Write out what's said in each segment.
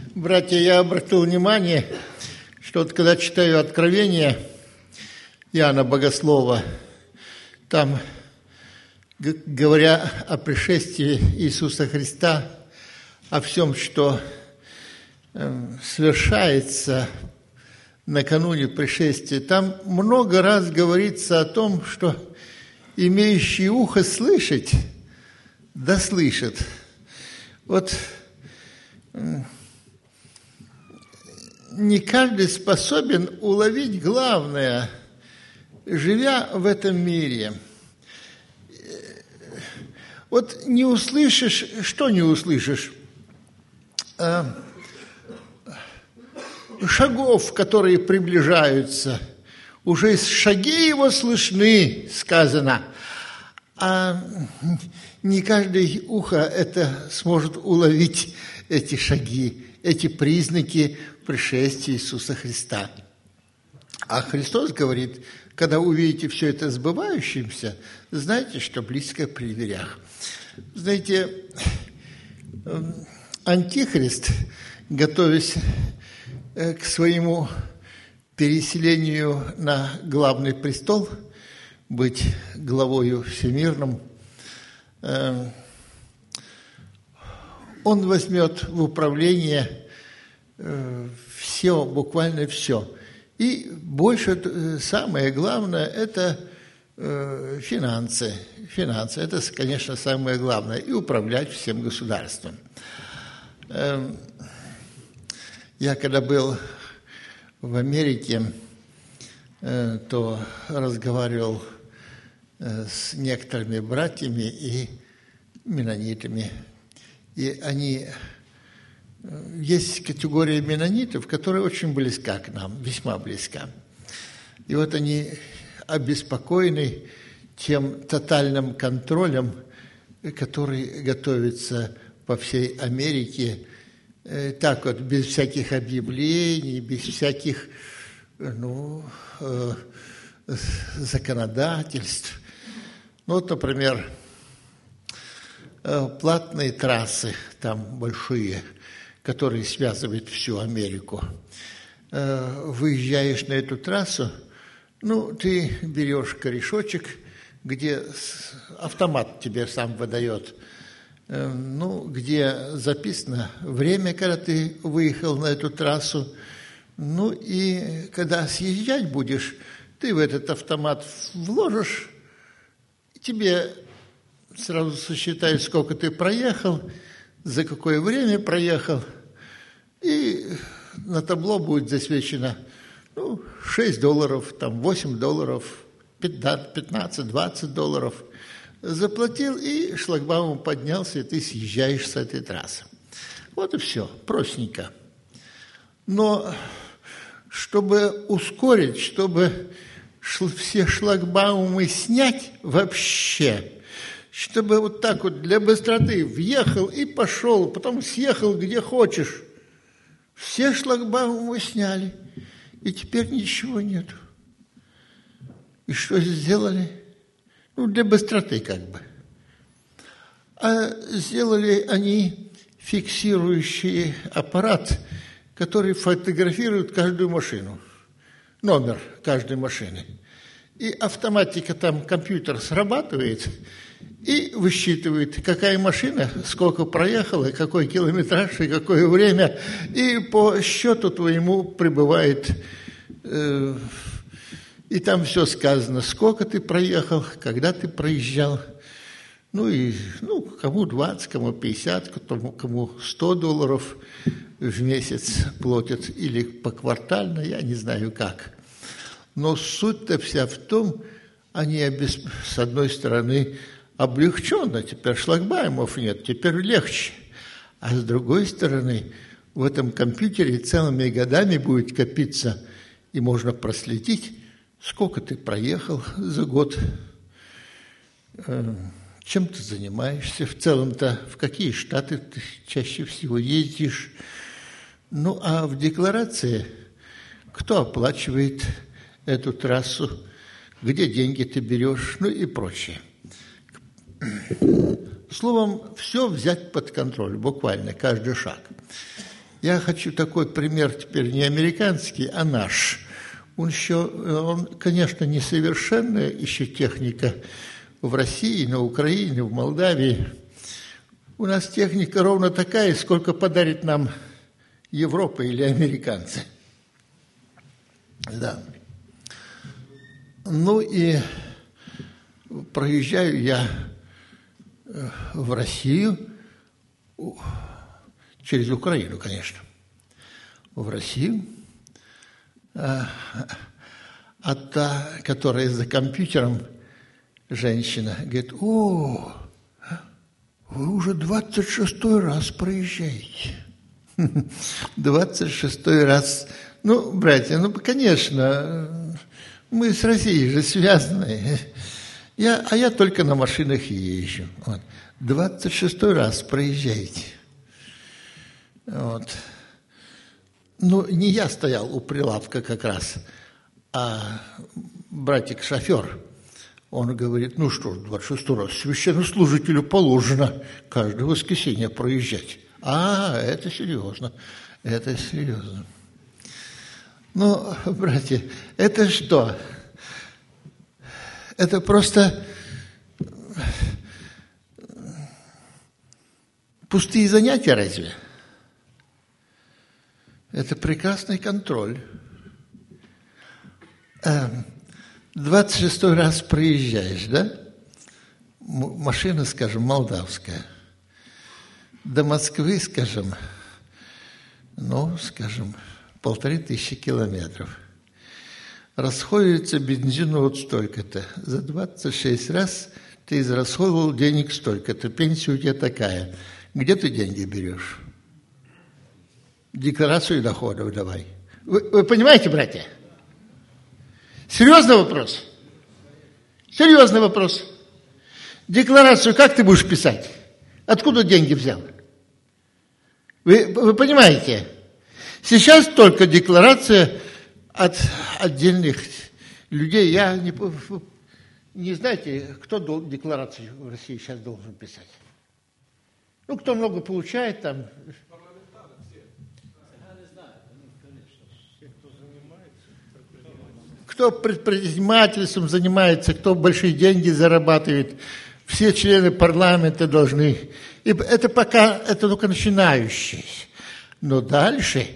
Братья, я обратил внимание, что вот когда читаю Откровение Иоанна Богослова, там, говоря о пришествии Иисуса Христа, о всем, что совершается накануне пришествия, там много раз говорится о том, что имеющий ухо слышать, да слышит. Вот не каждый способен уловить главное, живя в этом мире. Вот не услышишь, что не услышишь? Шагов, которые приближаются. Уже шаги его слышны, сказано. А не каждое ухо это сможет уловить, эти шаги, эти признаки пришествия Иисуса Христа. А Христос говорит, когда увидите все это сбывающимся, знайте, что близко при дверях. Знаете, Антихрист, готовясь к своему переселению на главный престол, быть главою всемирным, он возьмет в управление все, буквально все. И больше, самое главное, это финансы. Финансы – это, конечно, самое главное. И управлять всем государством. Я когда был в Америке, то разговаривал с некоторыми братьями и меннонитами. И они... Есть категория меннонитов, которая очень близка к нам, весьма близка. И вот они обеспокоены тем тотальным контролем, который готовится по всей Америке, так вот, без всяких объявлений, без всяких законодательств. Ну, вот, например, платные трассы там большие, которые связывают всю Америку. Выезжаешь на эту трассу, ты берешь корешочек, где автомат тебе сам выдает, где записано время, когда ты выехал на эту трассу. И когда съезжать будешь, ты в этот автомат вложишь, тебе сразу сосчитают, сколько ты проехал, за какое время проехал, и на табло будет засвечено $6, там $8, 15, $20. Заплатил, и шлагбаум поднялся, и ты съезжаешь с этой трассы. Вот и все, простенько. Но чтобы ускорить, чтобы все шлагбаумы снять вообще, чтобы вот так вот для быстроты въехал и пошел, потом съехал где хочешь. Все шлагбаумы сняли, и теперь ничего нет. И что сделали? Для быстроты как бы. А сделали они фиксирующий аппарат, который фотографирует каждую машину, номер каждой машины. И автоматика там, компьютер срабатывает и высчитывает, какая машина, сколько проехала, какой километраж и какое время. И по счету твоему прибывает, и там все сказано, сколько ты проехал, когда ты проезжал. Кому 20, кому 50, кому $100 в месяц платят, или поквартально, я не знаю как. Но суть-то вся в том, они с одной стороны облегченно, теперь шлагбаумов нет, теперь легче. А с другой стороны, в этом компьютере целыми годами будет копиться, и можно проследить, сколько ты проехал за год, чем ты занимаешься, в целом-то, в какие штаты ты чаще всего ездишь. А в декларации кто оплачивает эту трассу, где деньги ты берешь, и прочее. Словом, все взять под контроль, буквально, каждый шаг. Я хочу такой пример теперь не американский, а наш. Он, конечно, несовершенная еще техника в России, на Украине, в Молдавии. У нас техника ровно такая, сколько подарит нам Европа или американцы. Да. Ну и проезжаю я в Россию, через Украину, конечно, в Россию, а та, которая за компьютером, женщина, говорит: о, вы уже 26-й раз проезжаете. 26-й раз. Ну, братья, ну, конечно, мы с Россией же связаны. Я только на машинах езжу. Вот. 26-й раз проезжаете. Вот. Ну, не я стоял у прилавка как раз, а братик-шофер. Он говорит: ну что ж, 26-й раз священнослужителю положено каждое воскресенье проезжать. А, это серьезно, это серьезно. Ну, братья, это что? Это просто пустые занятия разве? Это прекрасный контроль. 26-й раз проезжаешь, да? Машина, скажем, молдавская. До Москвы, скажем, 1500 километров. Расходуется бензину вот столько-то. За 26 раз ты израсходовал денег столько-то. Пенсия у тебя такая. Где ты деньги берешь? Декларацию доходов давай. Вы понимаете, братья? Серьезный вопрос. Серьезный вопрос. Декларацию как ты будешь писать? Откуда деньги взял? Вы понимаете? Сейчас только декларация от отдельных людей. Я не знаете, кто декларацию в России сейчас должен писать? Ну, кто много получает там. Кто предпринимательством занимается, кто большие деньги зарабатывает. Все члены парламента должны. И это пока, это только начинающие. Но дальше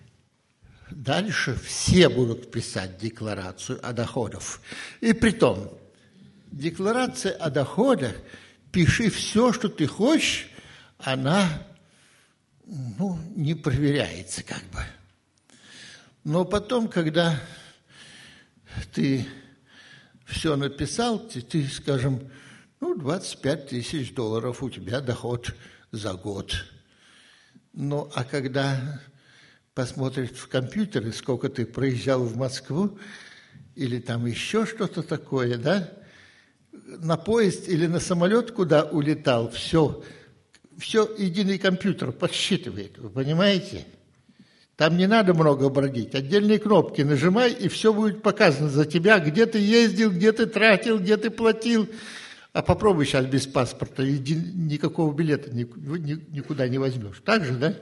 все будут писать декларацию о доходах. И притом, декларация о доходах, пиши все, что ты хочешь, она, не проверяется как бы. Но потом, когда ты все написал, ты, скажем, $25 000 у тебя доход за год. Ну, а когда посмотришь в компьютере, сколько ты проезжал в Москву, или там еще что-то такое, да, на поезд или на самолет, куда улетал, все единый компьютер подсчитывает, вы понимаете? Там не надо много бродить. Отдельные кнопки нажимай, и все будет показано за тебя, где ты ездил, где ты тратил, где ты платил. А попробуй сейчас без паспорта, никакого билета никуда не возьмешь. Так же, да?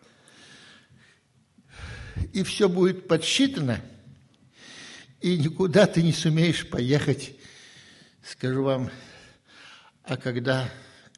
И все будет подсчитано, и никуда ты не сумеешь поехать. Скажу вам, а когда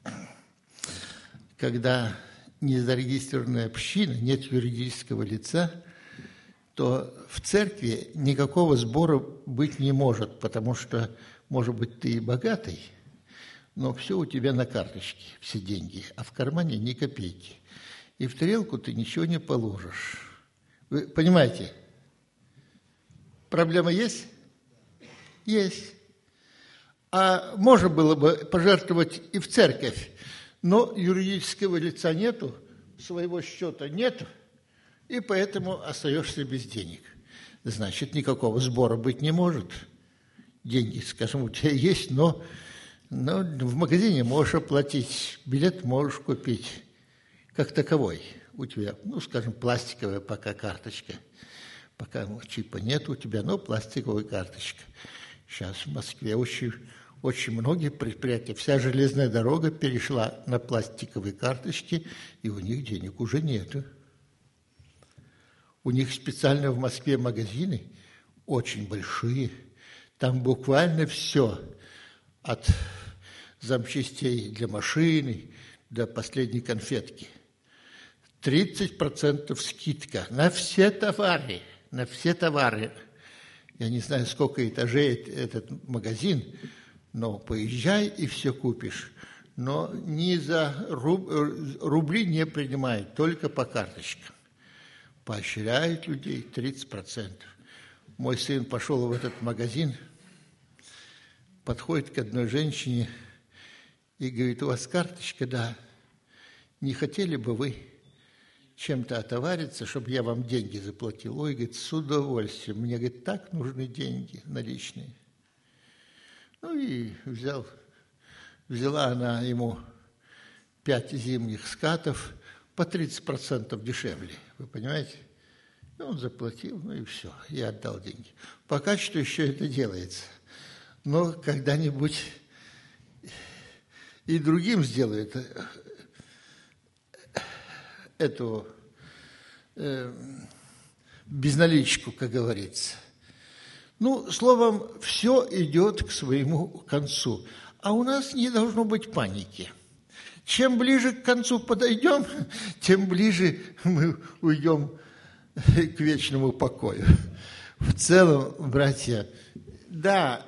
незарегистрированная община, нет юридического лица, то в церкви никакого сбора быть не может, потому что, может быть, ты и богатый, но все у тебя на карточке, все деньги, а в кармане ни копейки. И в тарелку ты ничего не положишь. Вы понимаете? Проблема есть? Есть. А можно было бы пожертвовать и в церковь, но юридического лица нету, своего счета нету, и поэтому остаешься без денег. Значит, никакого сбора быть не может. Деньги, скажем, у тебя есть, но в магазине можешь оплатить, билет можешь купить, как таковой. У тебя, скажем, пластиковая пока карточка. Пока чипа нет у тебя, но пластиковая карточка. Сейчас в Москве очень многие предприятия, вся железная дорога перешла на пластиковые карточки, и у них денег уже нету. У них специально в Москве магазины очень большие. Там буквально все, от запчастей для машины до последней конфетки. 30% скидка на все товары, на все товары. Я не знаю, сколько этажей этот магазин, но поезжай и все купишь. Но ни за рубли не принимают, только по карточкам. Поощряют людей 30%. Мой сын пошел в этот магазин, подходит к одной женщине и говорит: у вас карточка? Да. Не хотели бы вы чем-то отовариться, чтобы я вам деньги заплатил? Ой, говорит, с удовольствием. Мне, говорит, так нужны деньги наличные. Ну и взяла она ему 5 зимних скатов по 30% дешевле. Вы понимаете? И он заплатил, ну и все, и отдал деньги. Пока что еще это делается. Но когда-нибудь и другим сделают эту безналичку, как говорится. Ну, словом, все идет к своему концу. А у нас не должно быть паники. Чем ближе к концу подойдем, тем ближе мы уйдем к вечному покою. В целом, братья, да,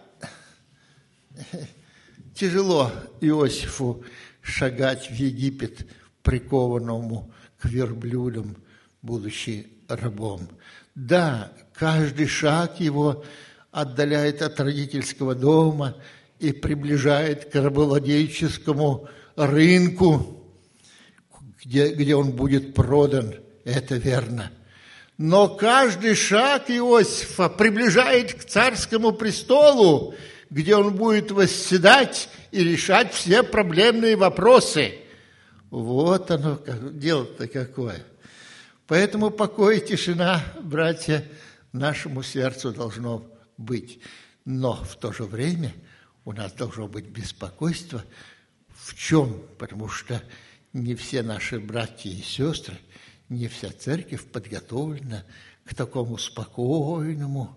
тяжело Иосифу шагать в Египет, прикованному к верблюдам, будучи рабом. Да, каждый шаг его отдаляет от родительского дома и приближает к рабовладельческому рынку, где он будет продан, это верно. Но каждый шаг Иосифа приближает к царскому престолу, где он будет восседать и решать все проблемные вопросы. Вот оно, дело-то какое. Поэтому покой и тишина, братья, нашему сердцу должно быть. Но в то же время у нас должно быть беспокойство. В чем? Потому что не все наши братья и сестры, не вся церковь подготовлена к такому спокойному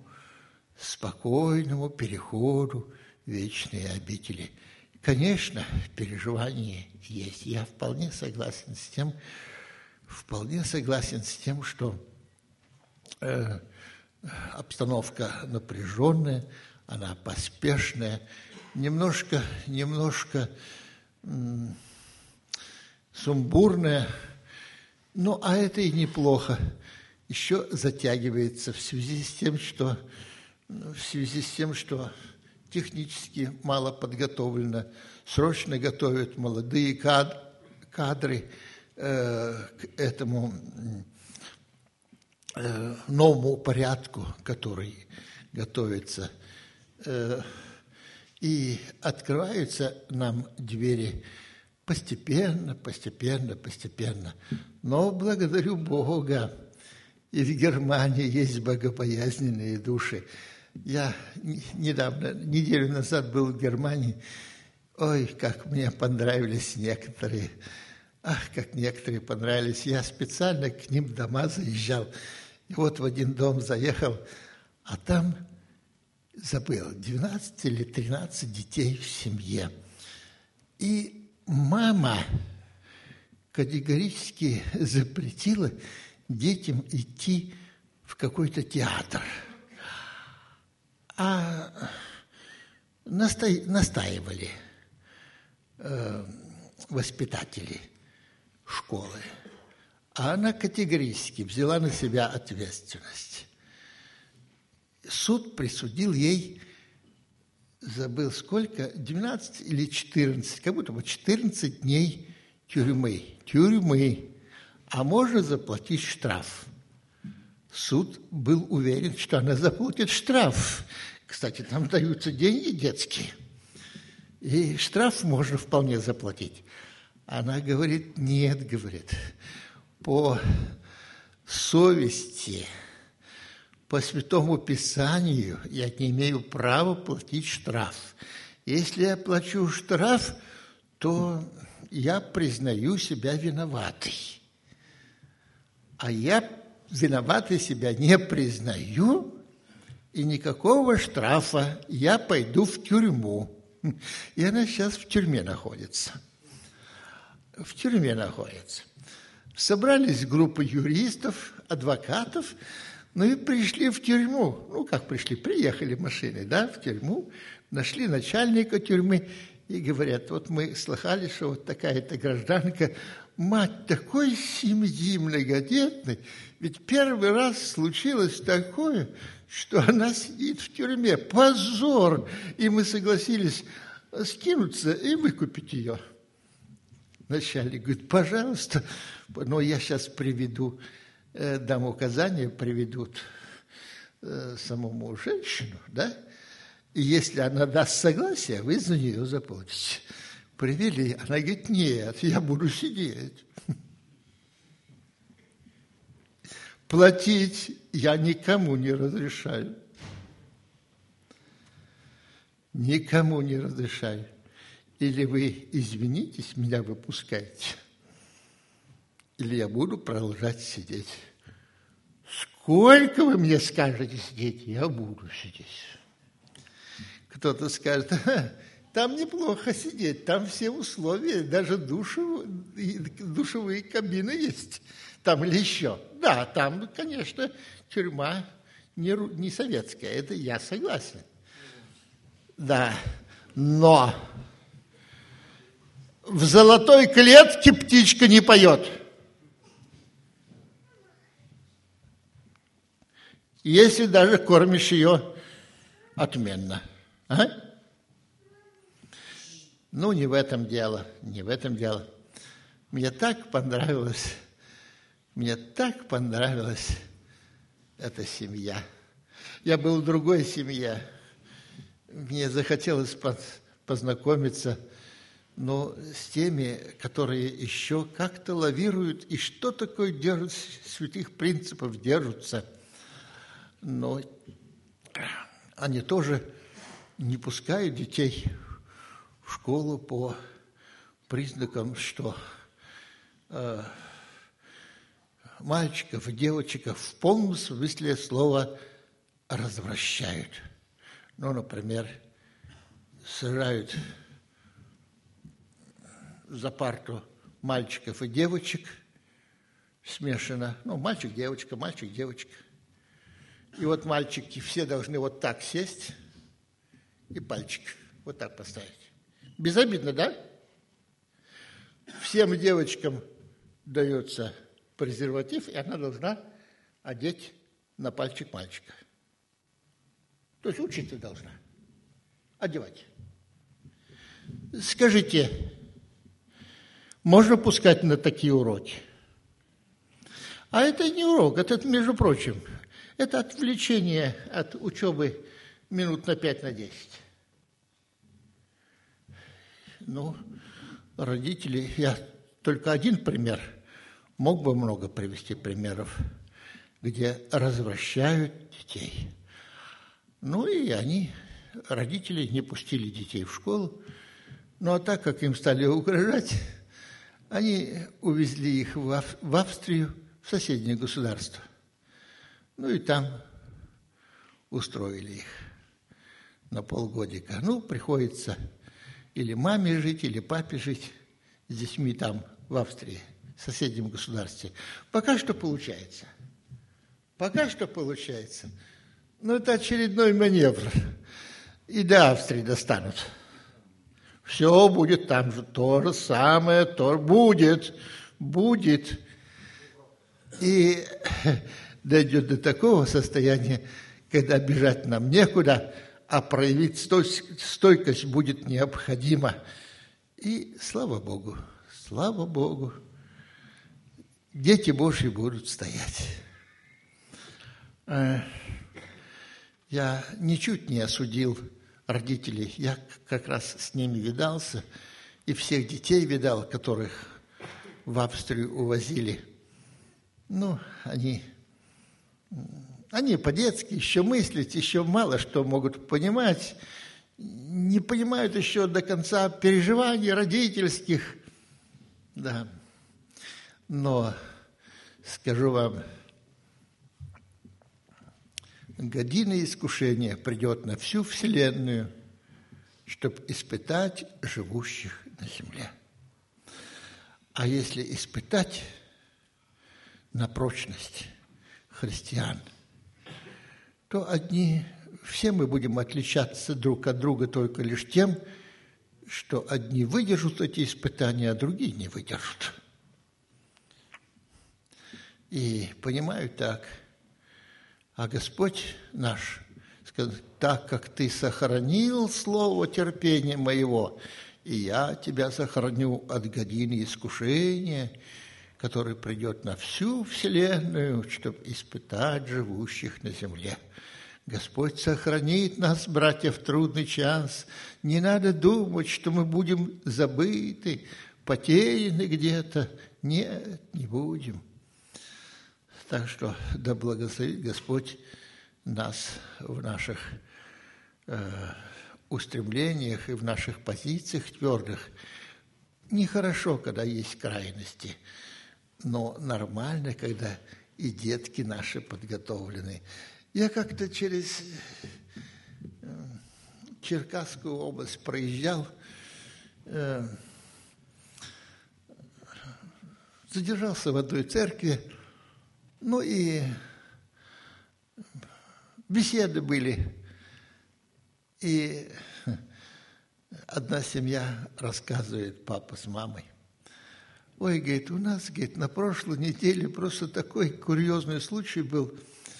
переходу в вечные обители. Конечно, переживания есть. Я вполне согласен с тем, что обстановка напряженная, она поспешная, немножко сумбурная, ну, а это и неплохо. Еще затягивается в связи с тем, что технически мало подготовлено, срочно готовят молодые кадры к этому новому порядку, который готовится. И открываются нам двери постепенно. Но благодарю Бога, и в Германии есть богобоязненные души. Я неделю назад был в Германии. Ой, как мне понравились некоторые. Ах, как некоторые понравились. Я специально к ним в дома заезжал. И вот в один дом заехал, а там, забыл, 12 или 13 детей в семье. И мама категорически запретила детям идти в какой-то театр. А настаивали воспитатели школы. А она категорически взяла на себя ответственность. Суд присудил ей, забыл сколько, 12 или 14, как будто бы 14 дней тюрьмы. А можно заплатить штраф. Суд был уверен, что она заплатит штраф. Кстати, там даются деньги детские. И штраф можно вполне заплатить. Она говорит, нет, говорит, по совести, по Святому Писанию я не имею права платить штраф. Если я плачу штраф, то я признаю себя виноватой. А я виноватой себя не признаю, и никакого штрафа, я пойду в тюрьму. И она сейчас в тюрьме находится. В тюрьме находится. Собрались группы юристов, адвокатов, ну и пришли в тюрьму. Ну, как пришли? Приехали машиной, да, в тюрьму, нашли начальника тюрьмы и говорят, вот мы слыхали, что вот такая-то гражданка, мать такой семьи многодетной, ведь первый раз случилось такое, что она сидит в тюрьме. Позор! И мы согласились скинуться и выкупить ее. Начальник говорит, пожалуйста, но я сейчас приведу, дам указания, приведут самому женщину, да? И если она даст согласие, вы за нее заплатите. Привели, она говорит, нет, я буду сидеть. Платить я никому не разрешаю. Никому не разрешаю. Или вы извинитесь, меня выпускаете, или я буду продолжать сидеть. Сколько вы мне скажете сидеть, я буду сидеть. Кто-то скажет, там неплохо сидеть, там все условия, даже душевые кабины есть. Там или еще. Да, там, конечно, тюрьма не советская, это я согласен. Да, но в золотой клетке птичка не поет. Если даже кормишь ее отменно. А? Ну, не в этом дело, не в этом дело. Мне так понравилась эта семья. Я был в другой семье. Мне захотелось познакомиться, но с теми, которые еще как-то лавируют и что такое держат, святых принципов держатся. Но они тоже не пускают детей в школу по признакам, что мальчиков и девочек в полном смысле слова развращают. Ну, например, сажают за парту мальчиков и девочек смешано. Ну, мальчик-девочка, мальчик-девочка. И вот мальчики все должны вот так сесть и пальчик вот так поставить. Безобидно, да? Всем девочкам дается презерватив, и она должна одеть на пальчик мальчика. То есть учиться должна. Одевать. Скажите, можно пускать на такие уроки? А это не урок, это, между прочим, это отвлечение от учебы минут на 5, на 10. Ну, родители, я только один пример, мог бы много привести примеров, где развращают детей. Ну и они, родители, не пустили детей в школу, ну а так как им стали угрожать, они увезли их в Австрию, в соседнее государство. Ну и там устроили их на полгодика. Ну, приходится или маме жить, или папе жить с детьми там, в Австрии, в соседнем государстве. Пока что получается. Пока что получается. Но это очередной маневр. И до Австрии достанут. Все будет там же, то же самое, то будет. И дойдет до такого состояния, когда бежать нам некуда, а проявить стойкость будет необходимо. И слава Богу, дети Божьи будут стоять. Я ничуть не осудил родителей, я как раз с ними видался, и всех детей видал, которых в Австрию увозили. Ну, они по-детски еще мыслят, еще мало что могут понимать, не понимают еще до конца переживаний родительских. Да. Но скажу вам, година искушения придет на всю вселенную, чтобы испытать живущих на земле. А если испытать на прочность христиан, то все мы будем отличаться друг от друга только лишь тем, что одни выдержат эти испытания, а другие не выдержат. И понимаю так, а Господь наш сказал: так как ты сохранил слово терпения моего, и я тебя сохраню от годины искушения, который придет на всю вселенную, чтобы испытать живущих на земле. Господь сохранит нас, братья, в трудный час. Не надо думать, что мы будем забыты, потеряны где-то. Нет, не будем. Так что да благословит Господь нас в наших устремлениях и в наших позициях твердых. Нехорошо, когда есть крайности, но нормально, когда и детки наши подготовлены. Я как-то через Черкасскую область проезжал, задержался в одной церкви, ну и беседы были. И одна семья рассказывает, папа с мамой: ой, говорит, у нас, говорит, на прошлой неделе просто такой курьезный случай был.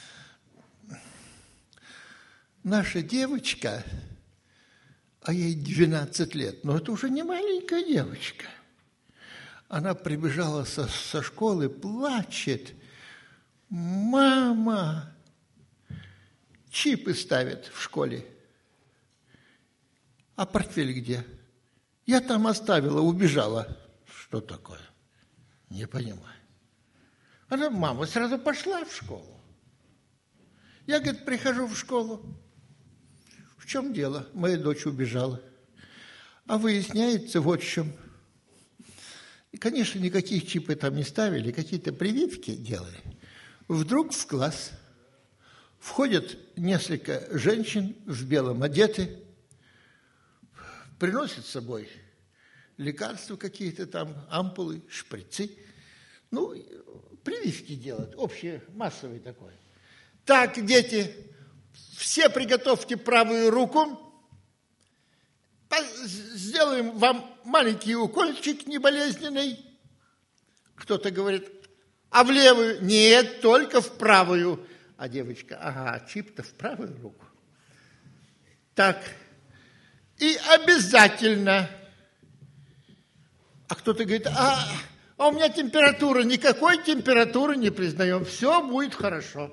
Наша девочка, а ей 12 лет, но это уже не маленькая девочка, она прибежала со школы, плачет: мама, чипы ставят в школе. А портфель где? Я там оставила, убежала. Что такое? Не понимаю. Она, мама, сразу пошла в школу. Я, говорит, прихожу в школу. В чем дело? Моя дочь убежала. А выясняется вот в чем. И, конечно, никаких чипы там не ставили, какие-то прививки делали. Вдруг в класс входят несколько женщин в белом одеты, приносят с собой лекарства какие-то там, ампулы, шприцы. Ну, прививки делают, общее, массовое такое. Так, дети, все приготовьте правую руку. Сделаем вам маленький укольчик неболезненный. Кто-то говорит: а в левую? Нет, только в правую. А девочка: ага, чип-то в правую руку. Так, и обязательно. А кто-то говорит: а у меня температура. Никакой температуры не признаем. Все будет хорошо.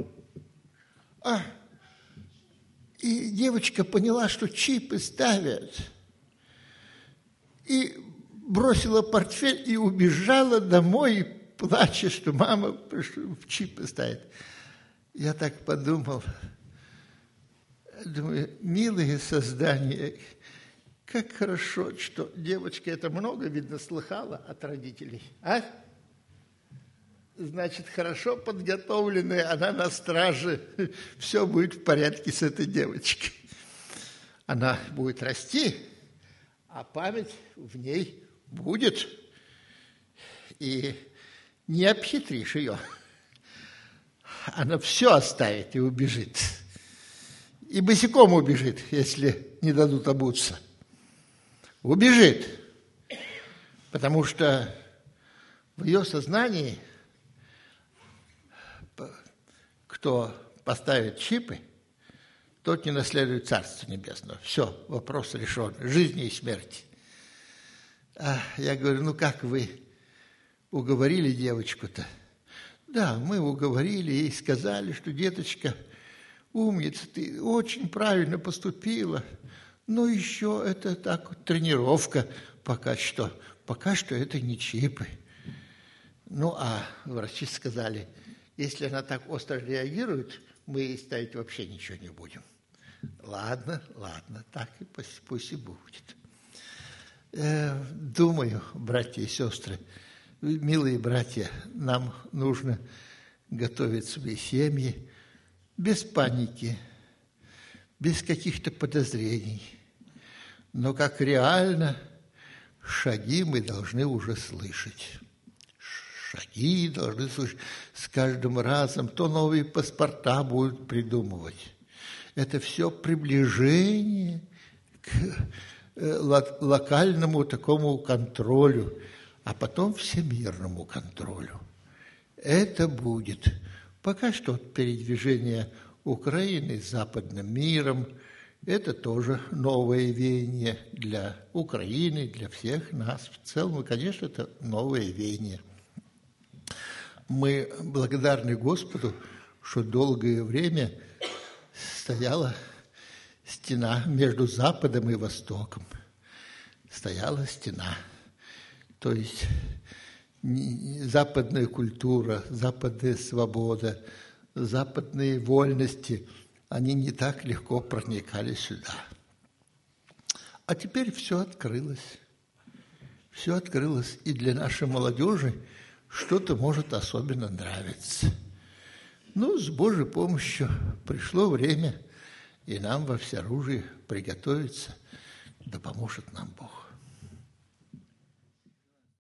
И девочка поняла, что чипы ставят. И бросила портфель и убежала домой, плача, что мама в чипы ставит. Я так подумал, думаю, милые создания, как хорошо, что девочка это много, видно, слыхала от родителей. А? Значит, хорошо подготовленная, она на страже, все будет в порядке с этой девочкой. Она будет расти, а память в ней будет. И не обхитришь ее. Она все оставит и убежит. И босиком убежит, если не дадут обуться. Убежит. Потому что в ее сознании кто поставит чипы, тот не наследует Царство Небесное. Все, вопрос решен. Жизни и смерти. Я говорю, ну как вы уговорили девочку-то? Да, мы уговорили и сказали, что деточка, умница, ты очень правильно поступила. Но еще это так вот тренировка пока что. Пока что это не чипы. Ну, а врачи сказали, если она так остро реагирует, мы ей ставить вообще ничего не будем. Ладно, так и пусть и будет. Думаю, братья и сестры, милые братья, нам нужно готовить свои семьи. без паники, без каких-то подозрений. Но как реально шаги мы должны уже слышать. Шаги должны слышать. С каждым разом то новые паспорта будут придумывать. Это все приближение к локальному такому контролю, а потом всемирному контролю. Это будет. Пока что передвижение Украины с западным миром – это тоже новое веяние для Украины, для всех нас в целом. И, конечно, это новое веяние. Мы благодарны Господу, что долгое время стояла стена между Западом и Востоком. Стояла стена. То есть западная культура, западная свобода, западные вольности, они не так легко проникали сюда. А теперь все открылось. Все открылось, и для нашей молодежи что-то может особенно нравиться. Ну, с Божьей помощью пришло время, и нам во всеоружии приготовиться, да поможет нам Бог.